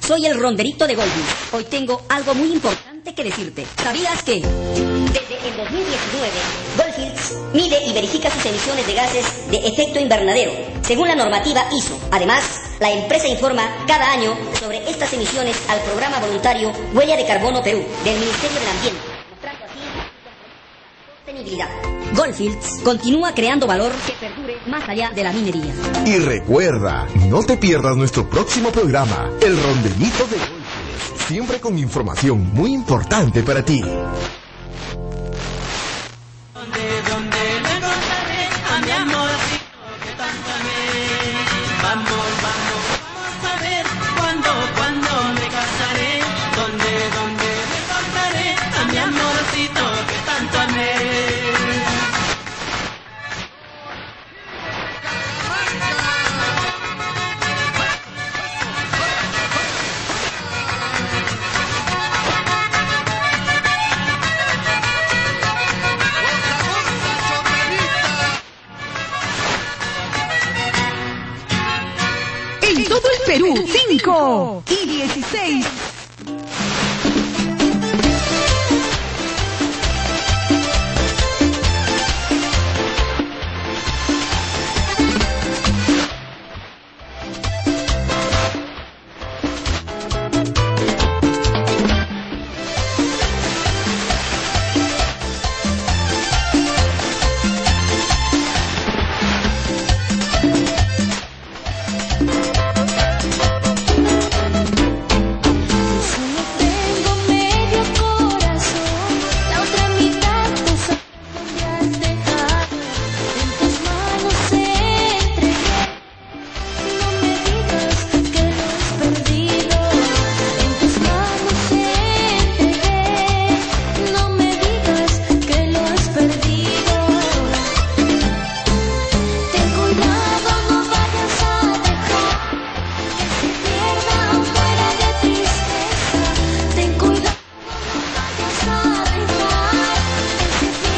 soy el ronderito de Goldfields. Hoy tengo algo muy importante que decirte. ¿Sabías que desde el 2019 Goldfields mide y verifica sus emisiones de gases de efecto invernadero según la normativa ISO? Además, la empresa informa cada año sobre estas emisiones al programa voluntario Huella de Carbono Perú del Ministerio del Ambiente, mostrando así sostenibilidad. Goldfields continúa creando valor que perdure más allá de la minería. Y recuerda, no te pierdas nuestro próximo programa, El Rondelito de Goldfields, siempre con información muy importante para ti. ¿Dónde le contaré a mi amorcito que tanto amé? Vamos a ver cuándo me casaré. ¿Dónde le contaré a mi amorcito que tanto amé? En todo el Perú, 5 y 16